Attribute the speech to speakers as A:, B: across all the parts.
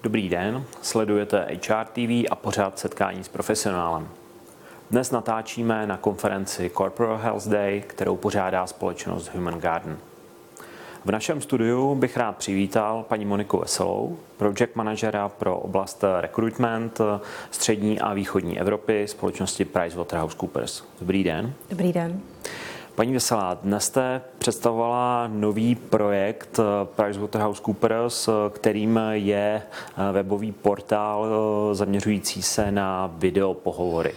A: Dobrý den, sledujete HR TV a pořád setkání s profesionálem. Dnes natáčíme na konferenci Corporate Health Day, kterou pořádá společnost Human Garden. V našem studiu bych rád přivítal paní Moniku Veselou, project managera pro oblast recruitment střední a východní Evropy společnosti PricewaterhouseCoopers. Dobrý den.
B: Dobrý den.
A: Paní Veselá, dnes jste představovala nový projekt PricewaterhouseCoopers, kterým je webový portál zaměřující se na videopohovory.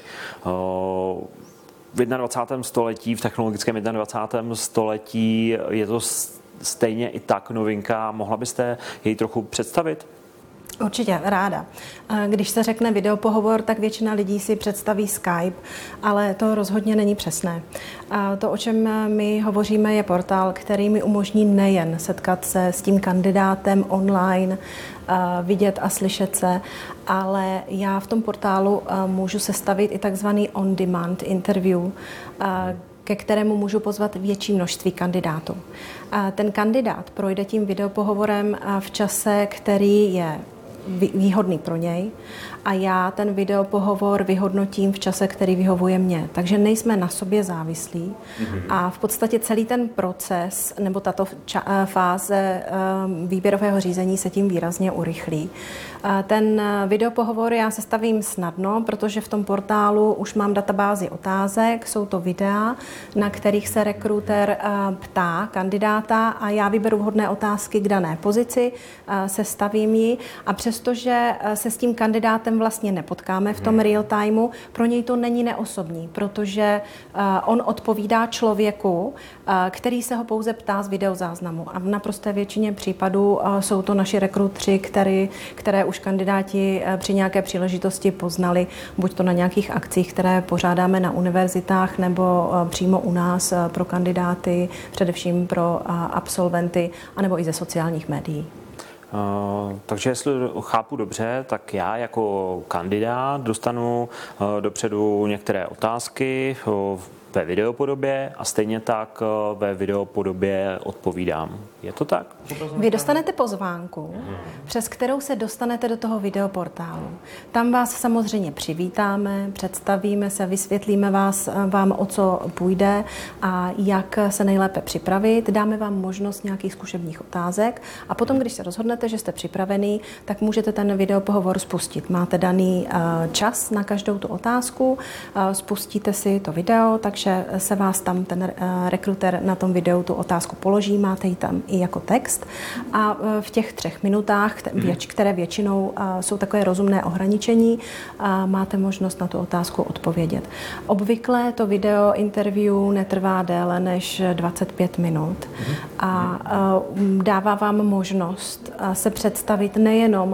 A: V 21. století, v technologickém 21. století je to stejně i tak novinka. Mohla byste jej trochu představit?
B: Určitě, ráda. Když se řekne videopohovor, tak většina lidí si představí Skype, ale to rozhodně není přesné. To, o čem my hovoříme, je portál, který mi umožní nejen setkat se s tím kandidátem online, vidět a slyšet se, ale já v tom portálu můžu sestavit i takzvaný on-demand interview, ke kterému můžu pozvat větší množství kandidátů. Ten kandidát projde tím videopohovorem v čase, který je výhodný pro něj a já ten videopohovor vyhodnotím v čase, který vyhovuje mně. Takže nejsme na sobě závislí a v podstatě celý ten proces nebo tato fáze výběrového řízení se tím výrazně urychlí. Ten videopohovor já sestavím snadno, protože v tom portálu už mám databázi otázek, jsou to videa, na kterých se rekruter ptá kandidáta a já vyberu vhodné otázky k dané pozici, sestavím ji a přestože se s tím kandidátem vlastně nepotkáme v tom real timeu, pro něj to není neosobní, protože on odpovídá člověku, který se ho pouze ptá z videozáznamu. A v naprosté většině případů jsou to naši rekrutři, které už kandidáti při nějaké příležitosti poznali, buď to na nějakých akcích, které pořádáme na univerzitách, nebo přímo u nás pro kandidáty, především pro absolventy, anebo i ze sociálních médií.
A: Takže jestli chápu dobře, tak já jako kandidát dostanu dopředu některé otázky ve videopodobě a stejně tak ve videopodobě odpovídám. Je to tak?
B: Vy dostanete pozvánku, přes kterou se dostanete do toho videoportálu. Tam vás samozřejmě přivítáme, představíme se, vysvětlíme vám, o co půjde a jak se nejlépe připravit. Dáme vám možnost nějakých zkušebních otázek a potom, když se rozhodnete, že jste připravený, tak můžete ten videopohovor spustit. Máte daný čas na každou tu otázku, spustíte si to video, takže se vás tam ten rekruter na tom videu tu otázku položí, máte ji tam i jako text a v těch 3 minutách, které většinou jsou takové rozumné ohraničení, máte možnost na tu otázku odpovědět. Obvykle to video interview netrvá déle než 25 minut a dává vám možnost se představit nejenom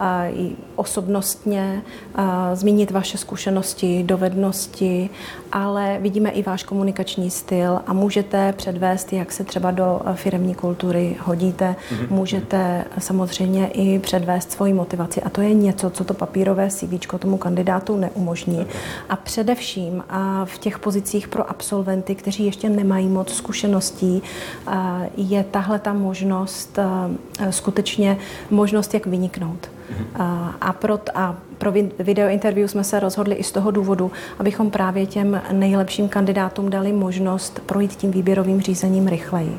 B: osobnostně, zmínit vaše zkušenosti, dovednosti, ale vidíme i váš komunikační styl a můžete předvést, jak se třeba do firemní kultury hodíte. Můžete samozřejmě i předvést svoji motivaci a to je něco, co to papírové CVčko tomu kandidátu neumožní. A především v těch pozicích pro absolventy, kteří ještě nemají moc zkušeností, je tahle ta možnost skutečně možnost, jak vyniknout. A pro video interview jsme se rozhodli i z toho důvodu, abychom právě těm nejlepším kandidátům dali možnost projít tím výběrovým řízením rychleji.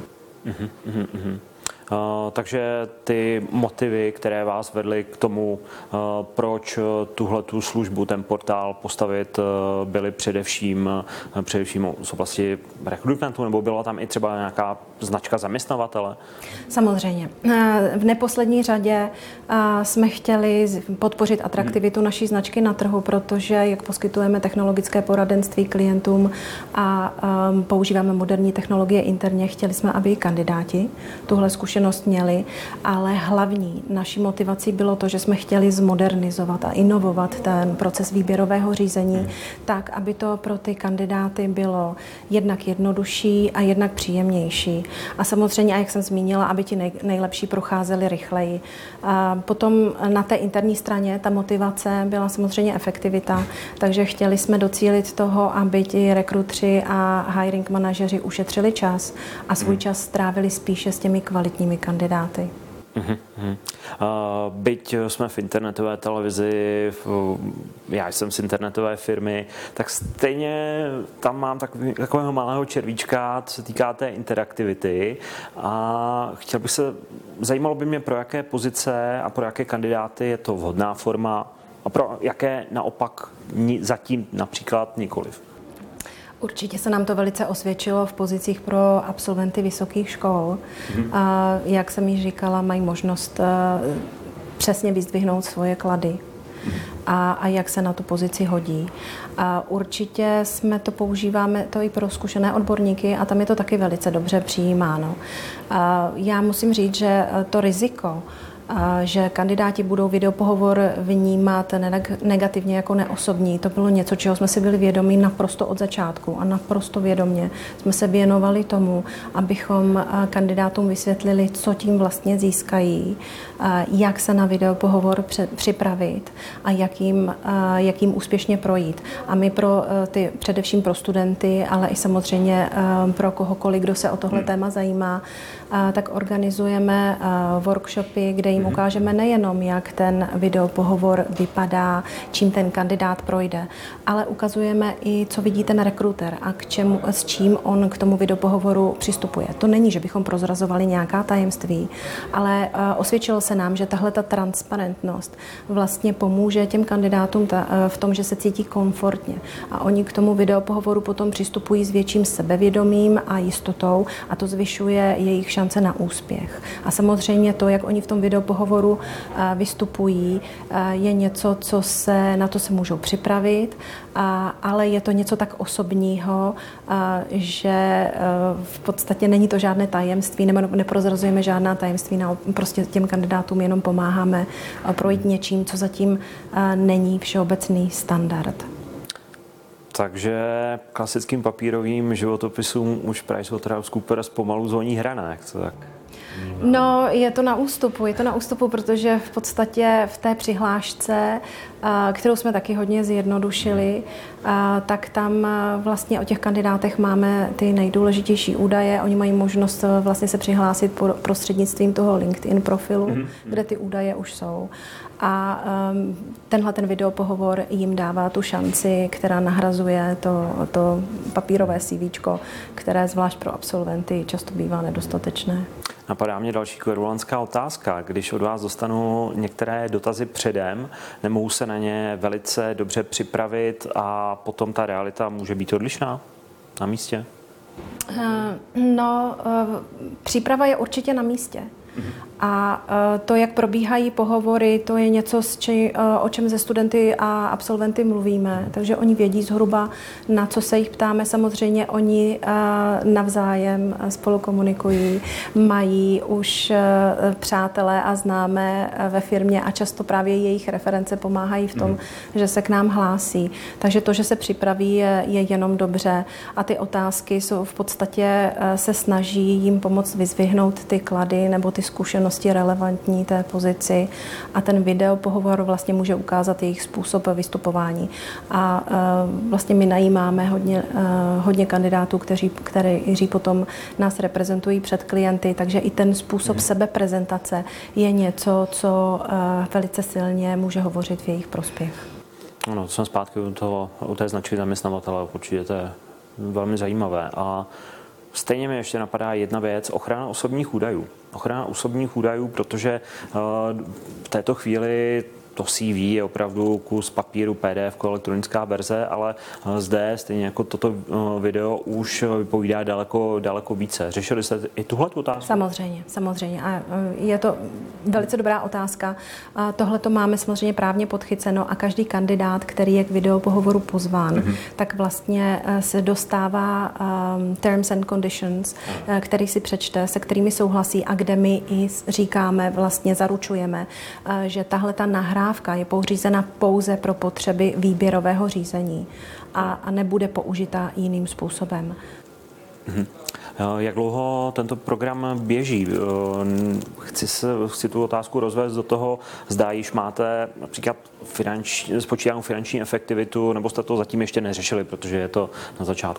A: Takže ty motivy, které vás vedly k tomu, proč tuhletu službu, ten portál postavit, byly především z oblasti rekrutmentu, nebo byla tam i třeba nějaká značka zaměstnavatele?
B: Samozřejmě. V neposlední řadě jsme chtěli podpořit atraktivitu naší značky na trhu, protože jak poskytujeme technologické poradenství klientům a používáme moderní technologie interně, chtěli jsme, aby kandidáti tuhle zkušenost měli, ale hlavní naší motivací bylo to, že jsme chtěli zmodernizovat a inovovat ten proces výběrového řízení tak, aby to pro ty kandidáty bylo jednak jednodušší a jednak příjemnější. A samozřejmě, a jak jsem zmínila, aby ti nejlepší procházeli rychleji. A potom na té interní straně ta motivace byla samozřejmě efektivita, takže chtěli jsme docílit toho, aby ti rekrutři a hiring manažeři ušetřili čas a svůj čas strávili spíše s těmi kvalitními kandidáty.
A: Byť jsme v internetové televizi, já jsem z internetové firmy, tak stejně tam mám takového malého červíčka, co se týká té interaktivity. A zajímalo by mě, pro jaké pozice a pro jaké kandidáty je to vhodná forma a pro jaké naopak zatím například nikoliv.
B: Určitě se nám to velice osvědčilo v pozicích pro absolventy vysokých škol. A jak jsem již říkala, mají možnost přesně vyzdvihnout svoje klady a jak se na tu pozici hodí. A určitě používáme to i pro zkušené odborníky a tam je to taky velice dobře přijímáno. A já musím říct, že to riziko, že kandidáti budou videopohovor vnímat negativně jako neosobní. To bylo něco, čeho jsme si byli vědomi naprosto od začátku a naprosto vědomě jsme se věnovali tomu, abychom kandidátům vysvětlili, co tím vlastně získají, jak se na videopohovor připravit a jak jim úspěšně projít. A my především pro studenty, ale i samozřejmě pro kohokoliv, kdo se o tohle téma zajímá, tak organizujeme workshopy, kde jim ukážeme nejenom, jak ten videopohovor vypadá, čím ten kandidát projde, ale ukazujeme i, co vidí ten rekruter a s čím on k tomu videopohovoru přistupuje. To není, že bychom prozrazovali nějaká tajemství, ale osvědčilo se nám, že tahle ta transparentnost vlastně pomůže těm kandidátům v tom, že se cítí komfortně. A oni k tomu videopohovoru potom přistupují s větším sebevědomím a jistotou a to zvyšuje jejich šance na úspěch. A samozřejmě to, jak oni v tom videopohovoru vystupují, je něco, na to se můžou připravit, ale je to něco tak osobního, že v podstatě není to žádné tajemství, neprozrazujeme žádná tajemství, prostě těm kandidátům jenom pomáháme projít něčím, co zatím není všeobecný standard.
A: Takže klasickým papírovým životopisům už PricewaterhouseCoopers pomalu zvoní hrana, jak to tak?
B: No, je to na ústupu, protože v podstatě v té přihlášce, kterou jsme taky hodně zjednodušili, tak tam vlastně o těch kandidátech máme ty nejdůležitější údaje. Oni mají možnost vlastně se přihlásit prostřednictvím toho LinkedIn profilu, kde ty údaje už jsou. A ten videopohovor jim dává tu šanci, která nahrazuje to papírové CVčko, které zvlášť pro absolventy často bývá nedostatečné.
A: Napadá mě další kverulantská otázka. Když od vás dostanu některé dotazy předem, nemohu se na ně velice dobře připravit a potom ta realita může být odlišná na místě?
B: Příprava je určitě na místě. A to, jak probíhají pohovory, to je něco, o čem se studenty a absolventy mluvíme. Takže oni vědí zhruba, na co se jich ptáme. Samozřejmě oni navzájem spolu komunikují, mají už přátelé a známé ve firmě a často právě jejich reference pomáhají v tom, že se k nám hlásí. Takže to, že se připraví, je jenom dobře. A ty otázky jsou v podstatě se snaží jim pomoct vyzdvihnout ty klady nebo ty zkušenosti relevantní té pozici a ten videopohovor vlastně může ukázat jejich způsob vystupování. A vlastně my najímáme hodně kandidátů, kteří potom nás reprezentují před klienty, takže i ten způsob sebeprezentace je něco, co velice silně může hovořit v jejich prospěch.
A: Ano, jsem zpátky u té značky zaměstnavatele, určitě to je velmi zajímavé. A stejně mi ještě napadá jedna věc, ochrana osobních údajů. Ochrana osobních údajů, protože v této chvíli to CV je opravdu kus papíru, PDF, elektronická verze, ale zde, stejně jako toto video, už vypovídá daleko více. Řešili jste i tuhle otázku?
B: Samozřejmě. A je to velice dobrá otázka. Tohle to máme samozřejmě právně podchyceno a každý kandidát, který je k videopohovoru pozván, tak vlastně se dostává terms and conditions, který si přečte, se kterými souhlasí a kde my i říkáme, vlastně zaručujeme, že tahle ta nahrávka je pořízena pouze pro potřeby výběrového řízení a nebude použita jiným způsobem.
A: Jak dlouho tento program běží? Chci tu otázku rozvést do toho, zda již máte například spočítanou finanční efektivitu, nebo jste to zatím ještě neřešili, protože je to na začátku?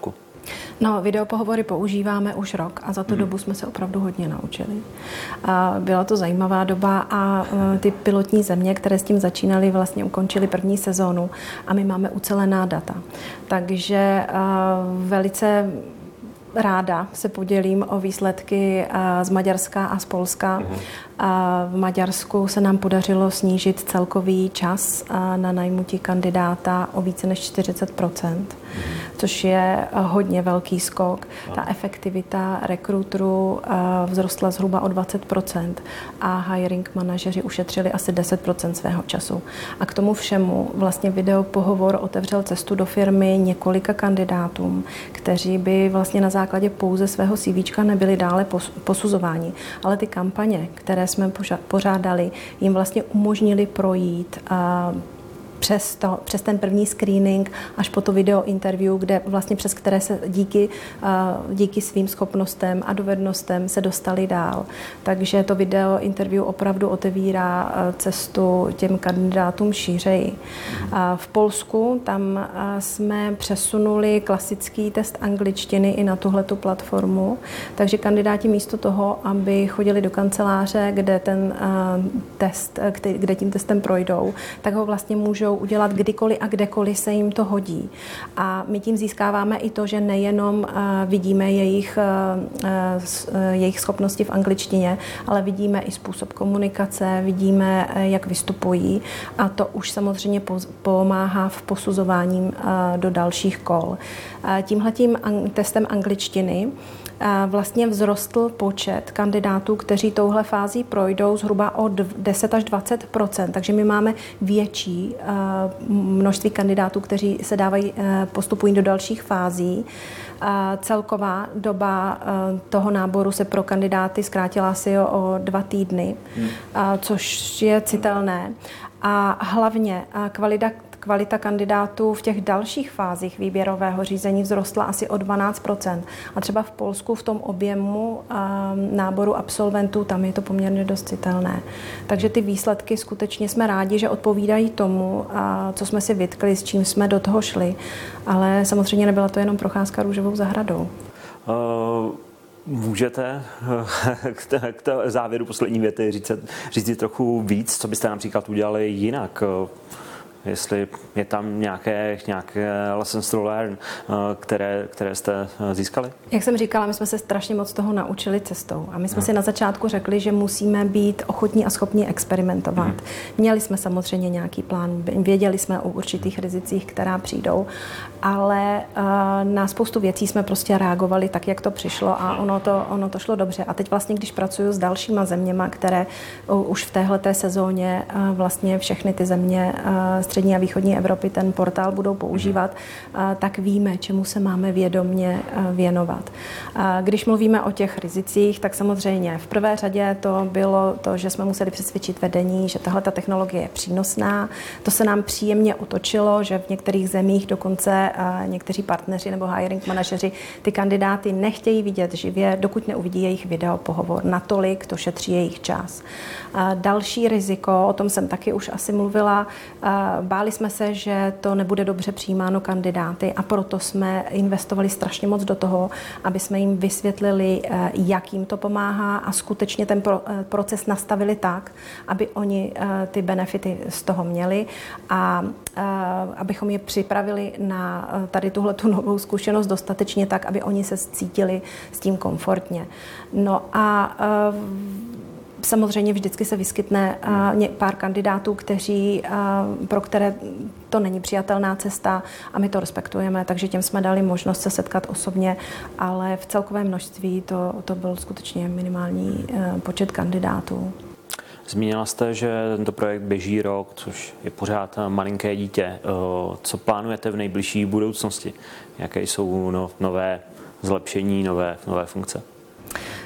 B: No, videopohovory používáme už rok a za tu dobu jsme se opravdu hodně naučili. Byla to zajímavá doba a ty pilotní země, které s tím začínaly, vlastně ukončily první sezónu a my máme ucelená data. Takže velice ráda se podělím o výsledky z Maďarska a z Polska. V Maďarsku se nám podařilo snížit celkový čas na najmutí kandidáta o více než 40%, což je hodně velký skok. Ta efektivita rekruterů vzrostla zhruba o 20% a hiring manažeři ušetřili asi 10% svého času. A k tomu všemu vlastně videopohovor otevřel cestu do firmy několika kandidátům, kteří by vlastně na základě pouze svého CVčka nebyli dále posuzováni. Ale ty kampaně, které jsme pořádali, jim vlastně umožnili projít přes ten první screening až po to video interview, kde vlastně přes které se díky svým schopnostem a dovednostem se dostali dál. Takže to video interview opravdu otevírá cestu těm kandidátům šířeji. V Polsku tam jsme přesunuli klasický test angličtiny i na tuhletu platformu, takže kandidáti místo toho, aby chodili do kanceláře, kde ten test, kde tím testem projdou, tak ho vlastně můžou udělat kdykoliv a kdekoliv se jim to hodí. A my tím získáváme i to, že nejenom vidíme jejich schopnosti v angličtině, ale vidíme i způsob komunikace, vidíme, jak vystupují a to už samozřejmě pomáhá v posuzování do dalších kol. Tímhletím testem angličtiny vlastně vzrostl počet kandidátů, kteří touhle fází projdou zhruba o 10 až 20%, takže my máme větší množství kandidátů, kteří se postupují do dalších fází. Celková doba toho náboru se pro kandidáty zkrátila asi o 2 týdny, což je citelné. A hlavně kvalita kandidátů v těch dalších fázích výběrového řízení vzrostla asi o 12%. A třeba v Polsku v tom objemu náboru absolventů, tam je to poměrně dost citelné. Takže ty výsledky skutečně jsme rádi, že odpovídají tomu, co jsme si vytkli, s čím jsme do toho šli. Ale samozřejmě nebyla to jenom procházka růžovou zahradou.
A: Můžete k závěru poslední věty říct trochu víc, co byste například udělali jinak? Jestli je tam nějaké lessons to learn, které jste získali?
B: Jak jsem říkala, my jsme se strašně moc toho naučili cestou a my jsme si na začátku řekli, že musíme být ochotní a schopni experimentovat. Měli jsme samozřejmě nějaký plán, věděli jsme o určitých rizicích, která přijdou, ale na spoustu věcí jsme prostě reagovali tak, jak to přišlo a ono to šlo dobře. A teď vlastně, když pracuju s dalšíma zeměma, které už v téhleté sezóně vlastně všechny ty země střední a východní Evropy ten portál budou používat, tak víme, čemu se máme vědomě věnovat. Když mluvíme o těch rizicích, tak samozřejmě v prvé řadě to bylo to, že jsme museli přesvědčit vedení, že tahle technologie je přínosná. To se nám příjemně otočilo, že v některých zemích dokonce někteří partneři nebo hiring manažeři ty kandidáty nechtějí vidět živě, dokud neuvidí jejich videopohovor. Natolik to šetří jejich čas. Další riziko, o tom jsem taky už asi mluvila, báli jsme se, že to nebude dobře přijímáno kandidáty a proto jsme investovali strašně moc do toho, aby jsme jim vysvětlili, jak jim to pomáhá a skutečně ten proces nastavili tak, aby oni ty benefity z toho měli a abychom je připravili na tady tuhletu novou zkušenost dostatečně tak, aby oni se cítili s tím komfortně. No a samozřejmě vždycky se vyskytne pár kandidátů, pro které to není přijatelná cesta a my to respektujeme, takže těm jsme dali možnost se setkat osobně, ale v celkovém množství to byl skutečně minimální počet kandidátů.
A: Zmínila jste, že tento projekt běží rok, což je pořád malinké dítě. Co plánujete v nejbližší budoucnosti? Jaké jsou nové zlepšení, nové funkce?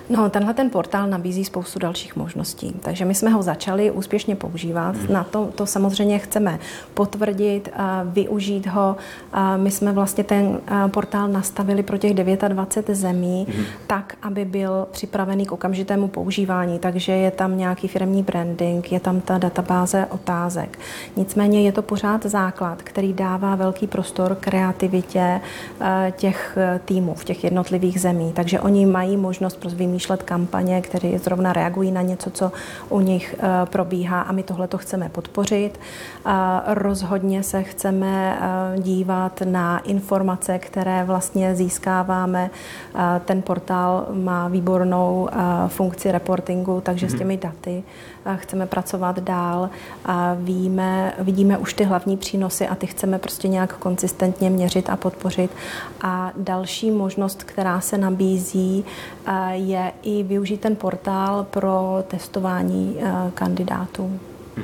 B: No, tenhle ten portál nabízí spoustu dalších možností, takže my jsme ho začali úspěšně používat. Na to samozřejmě chceme potvrdit, využít ho. My jsme vlastně ten portál nastavili pro těch 29 zemí tak, aby byl připravený k okamžitému používání, takže je tam nějaký firemní branding, je tam ta databáze otázek. Nicméně je to pořád základ, který dává velký prostor kreativitě těch týmů v těch jednotlivých zemí, takže oni mají možnost vymýšlet kampaně, které zrovna reagují na něco, co u nich probíhá a my tohle to chceme podpořit. Rozhodně se chceme dívat na informace, které vlastně získáváme. Ten portál má výbornou funkci reportingu, takže s těmi daty chceme pracovat dál a vidíme už ty hlavní přínosy a ty chceme prostě nějak konzistentně měřit a podpořit. A další možnost, která se nabízí, je i využít ten portál pro testování kandidátů.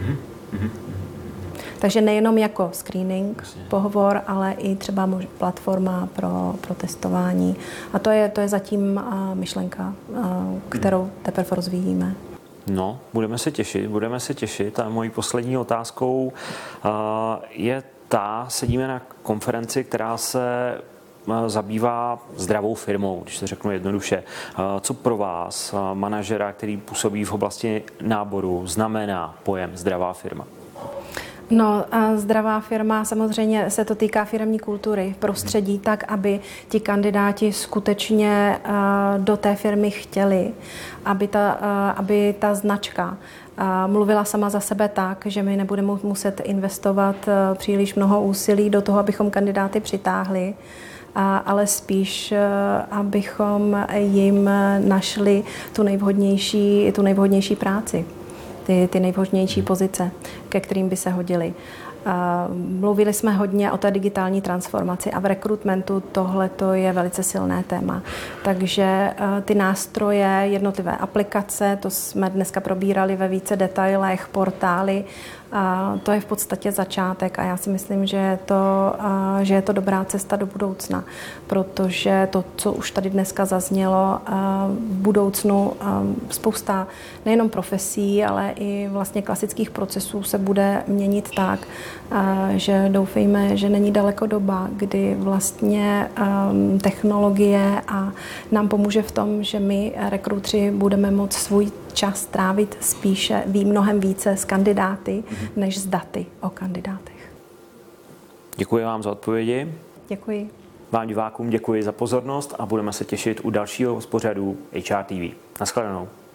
B: Takže nejenom jako screening, pohovor, ale i třeba platforma pro testování. A to je zatím myšlenka, kterou teprve rozvíjíme.
A: No, budeme se těšit. A mojí poslední otázkou je sedíme na konferenci, která se zabývá zdravou firmou, když to řeknu jednoduše. Co pro vás, manažera, který působí v oblasti náboru, znamená pojem zdravá firma?
B: No, a zdravá firma, samozřejmě se to týká firemní kultury, prostředí tak, aby ti kandidáti skutečně do té firmy chtěli, aby ta značka mluvila sama za sebe tak, že my nebudeme muset investovat příliš mnoho úsilí do toho, abychom kandidáty přitáhli, ale spíš, abychom jim našli tu nejvhodnější práci. Ty nejvhodnější pozice, ke kterým by se hodily. Mluvili jsme hodně o té digitální transformaci a v rekrutmentu tohle je velice silné téma. Takže ty nástroje, jednotlivé aplikace, to jsme dneska probírali ve více detailech, portály, to je v podstatě začátek a já si myslím, že je to dobrá cesta do budoucna, protože to, co už tady dneska zaznělo, v budoucnu spousta nejenom profesí, ale i vlastně klasických procesů se bude měnit tak, že doufejme, že není daleko doba, kdy vlastně technologie nám pomůže v tom, že my rekrutři budeme moct svůj čas trávit spíše mnohem více s kandidáty, než s daty o kandidátech.
A: Děkuji vám za odpovědi.
B: Děkuji.
A: Vám divákům děkuji za pozornost a budeme se těšit u dalšího z pořadu HR TV. Naschledanou.